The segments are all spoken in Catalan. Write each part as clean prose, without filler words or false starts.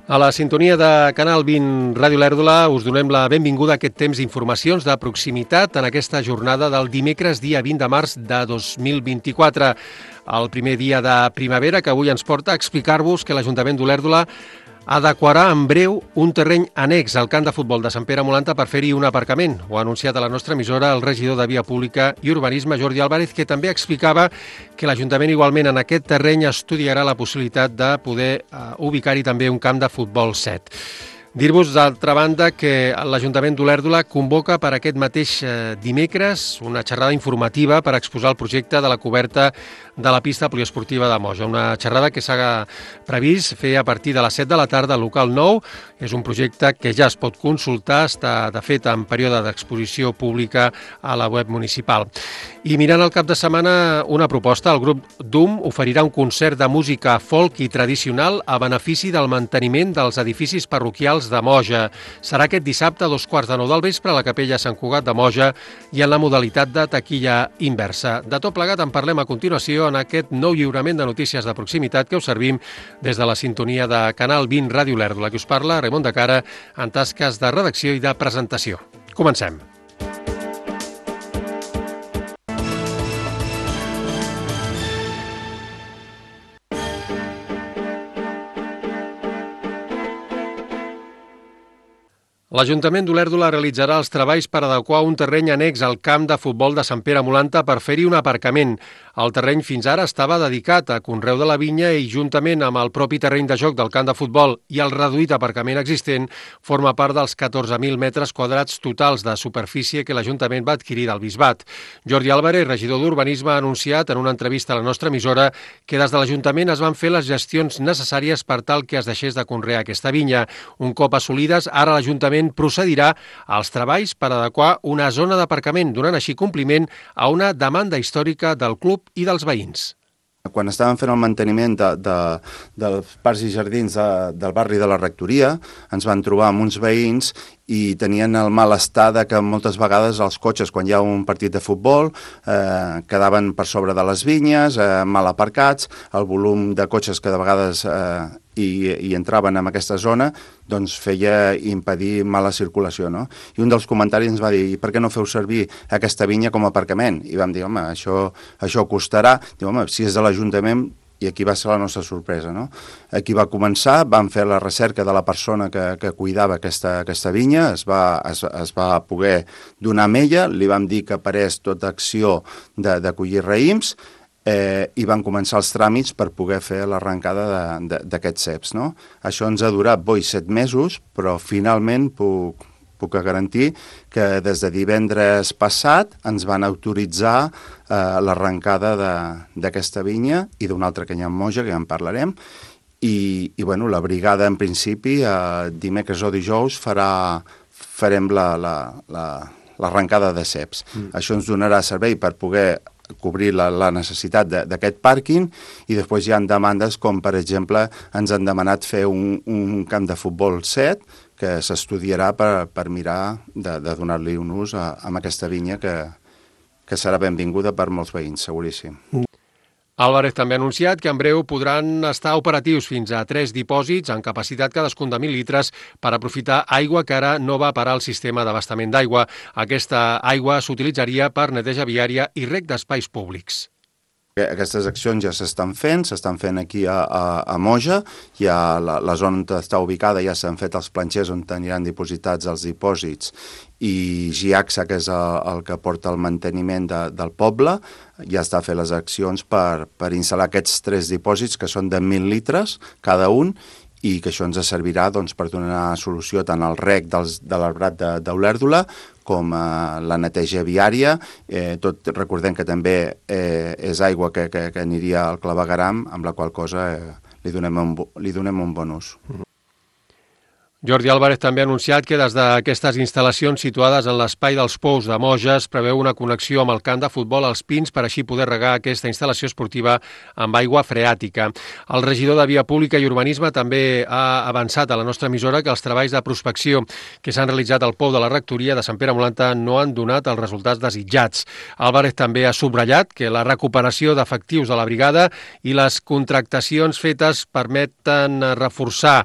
A la sintonia de Canal 20 Ràdio Lèrdula us donem la benvinguda a aquest temps d'informacions de proximitat en aquesta jornada del dimecres, dia 20 de març de 2024. El primer dia de primavera que avui ens porta a explicar-vos que l'Ajuntament d'Olèrdola adequarà en breu un terreny annex al camp de futbol de Sant Pere Molanta per fer-hi un aparcament. Ho ha anunciat a la nostra emissora el regidor de Via Pública i Urbanisme, Jordi Álvarez, que també explicava que l'Ajuntament igualment en aquest terreny estudiarà la possibilitat de poder ubicar-hi també un camp de futbol 7. Dir-vos, d'altra banda, que l'Ajuntament d'Olèrdola convoca per aquest mateix dimecres una xerrada informativa per exposar el projecte de la coberta de la pista poliesportiva de Moja. Una xerrada que s'ha previst fer a partir de les 7 de la tarda al local 9. És un projecte que ja es pot consultar, està de fet en període d'exposició pública a la web municipal. I mirant el cap de setmana, una proposta. El grup DUM oferirà un concert de música folk i tradicional a benefici del manteniment dels edificis parroquials de Moja. Serà aquest dissabte a 2:15 del vespre a la capella Sant Cugat de Moja i en la modalitat de taquilla inversa. De tot plegat en parlem a continuació en aquest nou lliurament de notícies de proximitat que us servim des de la sintonia de Canal 20 Ràdio Lèrdula, que us parla Raimon de Cara en tasques de redacció i de presentació. Comencem. L'Ajuntament d'Olèrdola realitzarà els treballs per adequar un terreny annex al camp de futbol de Sant Pere Molanta per fer-hi un aparcament. El terreny fins ara estava dedicat a conreu de la vinya i, juntament amb el propi terreny de joc del camp de futbol i el reduït aparcament existent, forma part dels 14.000 metres quadrats totals de superfície que l'Ajuntament va adquirir del Bisbat. Jordi Álvarez, regidor d'Urbanisme, ha anunciat en una entrevista a la nostra emissora que des de l'Ajuntament es van fer les gestions necessàries per tal que es deixés de conrear aquesta vinya. Un cop assolides, ara l'Ajuntament procedirà als treballs per adequar una zona d'aparcament, donant així compliment a una demanda històrica del club i dels veïns. Quan estàvem fent el manteniment dels parcs i jardins del barri de la Rectoria, ens van trobar amb uns veïns i tenien el malestar de que moltes vegades els cotxes, quan hi ha un partit de futbol, quedaven per sobre de les vinyes, mal aparcats, el volum de cotxes que de vegades hi entraven en aquesta zona, doncs feia impedir mala circulació, no? I un dels comentaris ens va dir: per què no feu servir aquesta vinya com a aparcament? I vam dir, home, això costarà. Diu, home, si és de l'Ajuntament. I aquí va ser la nostra sorpresa, no? Aquí va començar, vam fer la recerca de la persona que cuidava aquesta vinya, es va poder donar amb ella, li vam dir que parés tota acció de collir raïms, i van començar els tràmits per poder fer l'arrencada d'aquests ceps, no? Això ens ha durat 7 mesos, però finalment puc garantir que des de divendres passat ens van autoritzar l'arrencada d'aquesta vinya i d'una altra que hi ha a Moja, que ja en parlarem, i bueno, la brigada en principi dimecres o dijous farem l'arrencada de ceps. Això ens donarà servei per poder cobrir la necessitat d'aquest pàrquing, i després hi ha demandes com, per exemple, ens han demanat fer un camp de futbol 7 que s'estudiarà per mirar de donar-li un ús a aquesta vinya que serà benvinguda per molts veïns, seguríssim. Álvarez també ha anunciat que en breu podran estar operatius fins a 3 dipòsits amb capacitat cadascun de 1.000 litres per aprofitar aigua que ara no va parar al sistema d'abastament d'aigua. Aquesta aigua s'utilitzaria per neteja viària i reg d'espais públics. Aquestes accions ja s'estan fent aquí a Moja, ja la zona on està ubicada ja s'han fet els planxers on aniran dipositats els dipòsits, i GIACSA, que és el que porta el manteniment del poble, ja està fent les accions per instal·lar aquests 3 dipòsits que són de 1.000 litres cada un, i que això ens servirà per donar solució tant al reg de l'arbrat d'Olèrdola com a la neteja viària. Recordem que també és aigua que aniria al clavegueram, amb la qual cosa li donem un bon ús. Jordi Álvarez també ha anunciat que des d'aquestes instal·lacions situades en l'espai dels Pous de Moja es preveu una connexió amb el camp de futbol als Pins per així poder regar aquesta instal·lació esportiva amb aigua freàtica. El regidor de Via Pública i Urbanisme també ha avançat a la nostra emissora que els treballs de prospecció que s'han realitzat al Pou de la Rectoria de Sant Pere Molanta no han donat els resultats desitjats. Álvarez també ha subratllat que la recuperació d'efectius de la brigada i les contractacions fetes permeten reforçar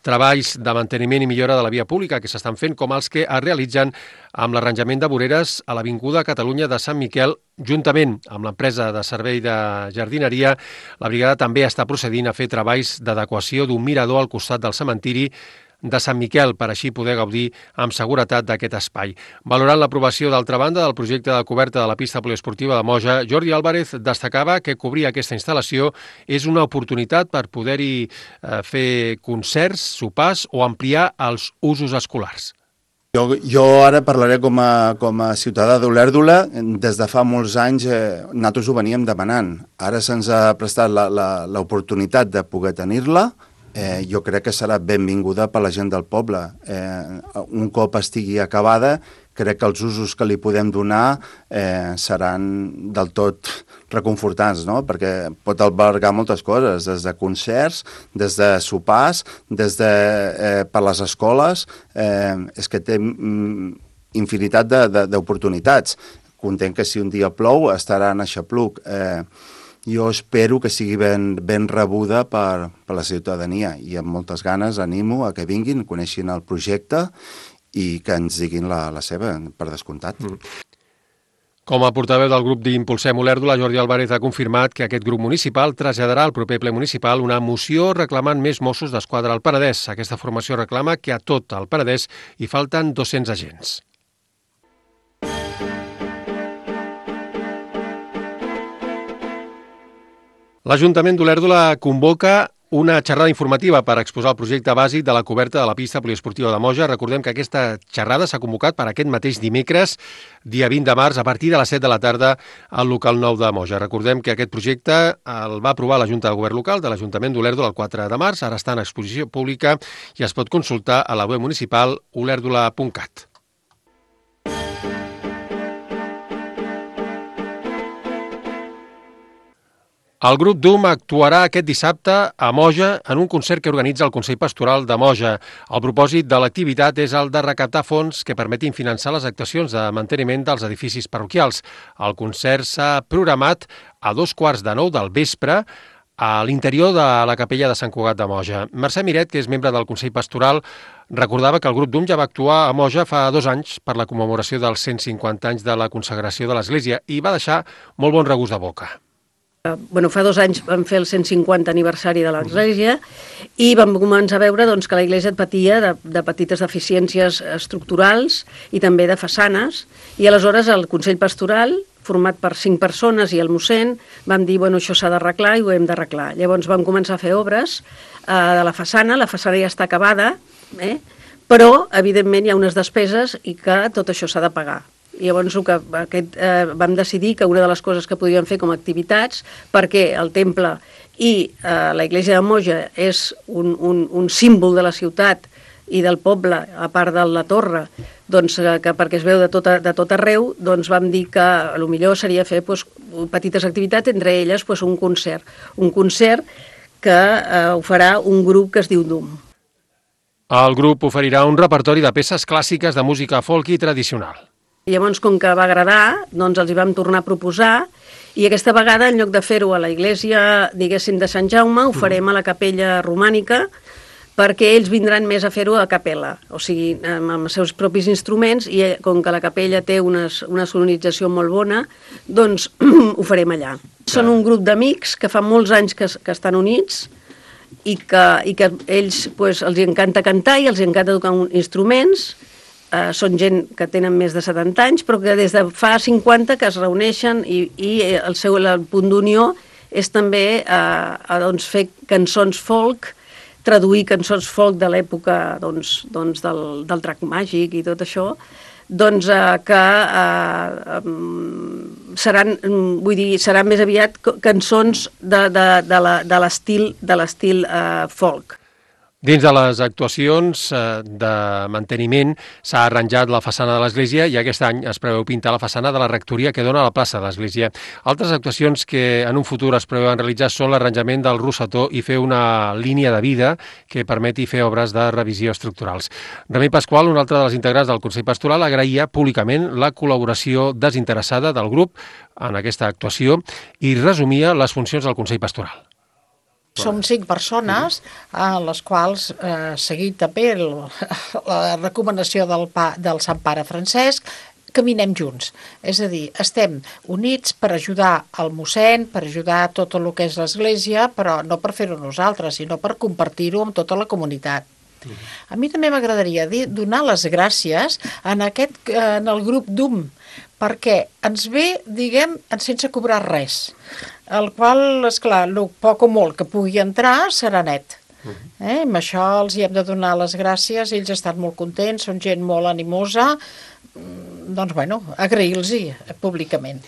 treballs de manteniment i millora de la via pública que s'estan fent, com els que es realitzen amb l'arranjament de voreres a l'Avinguda Catalunya de Sant Miquel. Juntament amb l'empresa de servei de jardineria, la brigada també està procedint a fer treballs d'adequació d'un mirador al costat del cementiri de Sant Miquel, per així poder gaudir amb seguretat d'aquest espai. Valorant l'aprovació, d'altra banda, del projecte de coberta de la pista poliesportiva de Moja, Jordi Álvarez destacava que cobrir aquesta instal·lació és una oportunitat per poder-hi fer concerts, sopars o ampliar els usos escolars. Jo ara parlaré com a ciutadà d'Olèrdola. Des de fa molts anys nosaltres ho veníem demanant. Ara se'ns ha prestat l'oportunitat de poder tenir-la. Jo crec que serà benvinguda per la gent del poble. Un cop estigui acabada, crec que els usos que li podem donar seran del tot reconfortants, no? Perquè pot albergar moltes coses, des de concerts, des de sopars, per les escoles. És que té infinitat d'oportunitats. Content que si un dia plou estarà en aixapluc. Jo espero que sigui ben rebuda per la ciutadania i amb moltes ganes animo a que vinguin, coneixin el projecte i que ens diguin la seva, per descomptat. Com a portaveu del grup d'Impulsem Olèrdola, Jordi Álvarez ha confirmat que aquest grup municipal traslladarà al proper ple municipal una moció reclamant més Mossos d'Esquadra al Penedès. Aquesta formació reclama que a tot el Penedès hi falten 200 agents. L'Ajuntament d'Olèrdola convoca una xerrada informativa per exposar el projecte bàsic de la coberta de la pista poliesportiva de Moja. Recordem que aquesta xerrada s'ha convocat per aquest mateix dimecres, dia 20 de març, a partir de les 7 de la tarda al local 9 de Moja. Recordem que aquest projecte el va aprovar la Junta de Govern Local de l'Ajuntament d'Olèrdola el 4 de març, ara està en exposició pública i es pot consultar a la web municipal olèrdola.cat. El grup DUM actuarà aquest dissabte a Moja en un concert que organitza el Consell Pastoral de Moja. El propòsit de l'activitat és el de recaptar fons que permetin finançar les actuacions de manteniment dels edificis parroquials. El concert s'ha programat a 2:15 del vespre a l'interior de la capella de Sant Cugat de Moja. Mercè Miret, que és membre del Consell Pastoral, recordava que el grup DUM ja va actuar a Moja fa 2 anys per la commemoració dels 150 anys de la consagració de l'Església i va deixar molt bon regust de boca. Fa 2 anys vam fer el 150 aniversari de l'Església i vam començar a veure que la Església patia de petites deficiències estructurals i també de façanes, i aleshores el Consell Pastoral, format per 5 persones i el mossèn, vam dir, això s'ha d'arreglar i ho hem d'arreglar. Llavors vam començar a fer obres de la façana ja està acabada, però evidentment hi ha unes despeses i que tot això s'ha de pagar. Llavors vam decidir que una de les coses que podíem fer com a activitats, perquè el temple i la Església de Moja és un símbol de la ciutat i del poble, a part de la torre, que perquè es veu de tot arreu, vam dir que el millor seria fer petites activitats, entre elles un concert que ho farà un grup que es diu DUM. El grup oferirà un repertori de peces clàssiques de música folk i tradicional. Llavors, com que va agradar, els hi vam tornar a proposar i aquesta vegada, en lloc de fer-ho a la Església, diguéssim, de Sant Jaume, ho farem a la capella romànica perquè ells vindran més a fer-ho a capella, o sigui, amb els seus propis instruments, i com que la capella té una sonorització molt bona, ho farem allà. Són un grup d'amics que fa molts anys que estan units i que ells els encanta cantar i els encanta tocar instruments. Són gent que tenen més de 70 anys, però que des de fa 50 que es reuneixen i el punt d'unió és també fer cançons folk, traduir cançons folk de l'època del drac màgic i tot això, que seran més aviat cançons de l'estil folk. Dins de les actuacions de manteniment s'ha arranjat la façana de l'Església i aquest any es preveu pintar la façana de la rectoria que dona a la plaça de l'Església. Altres actuacions que en un futur es preveuen realitzar són l'arranjament del rosetó i fer una línia de vida que permeti fer obres de revisió estructurals. Remei Pasqual, un altre dels integrants del Consell Pastoral, agraïa públicament la col·laboració desinteressada del grup en aquesta actuació i resumia les funcions del Consell Pastoral. Som 5 persones, a les quals, seguint també la recomanació del Sant Pare Francesc, caminem junts. És a dir, estem units per ajudar el mossèn, per ajudar tot el que és l'Església, però no per fer-ho nosaltres, sinó per compartir-ho amb tota la comunitat. A mi també m'agradaria donar les gràcies en el grup DUM, perquè ens ve, diguem, sense cobrar res, el qual, esclar, el poc o molt que pugui entrar serà net. Amb això els hi hem de donar les gràcies, ells estan molt contents, són gent molt animosa, doncs, bueno, agrair-los-hi públicament.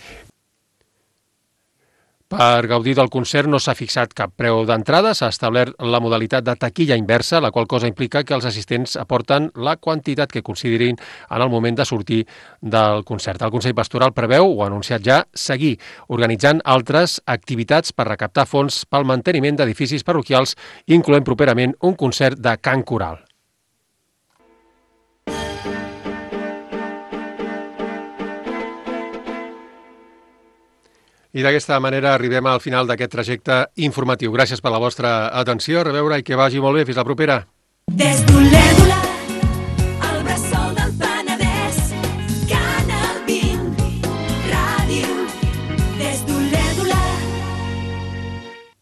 Per gaudir del concert no s'ha fixat cap preu d'entrada, s'ha establert la modalitat de taquilla inversa, la qual cosa implica que els assistents aporten la quantitat que considerin en el moment de sortir del concert. El Consell Pastoral preveu, o ha anunciat ja, seguir organitzant altres activitats per recaptar fons pel manteniment d'edificis parroquials, incloent properament un concert de cant coral. I d'aquesta manera arribem al final d'aquest trajecte informatiu. Gràcies per la vostra atenció, a reveure i que vagi molt bé. Fins la propera.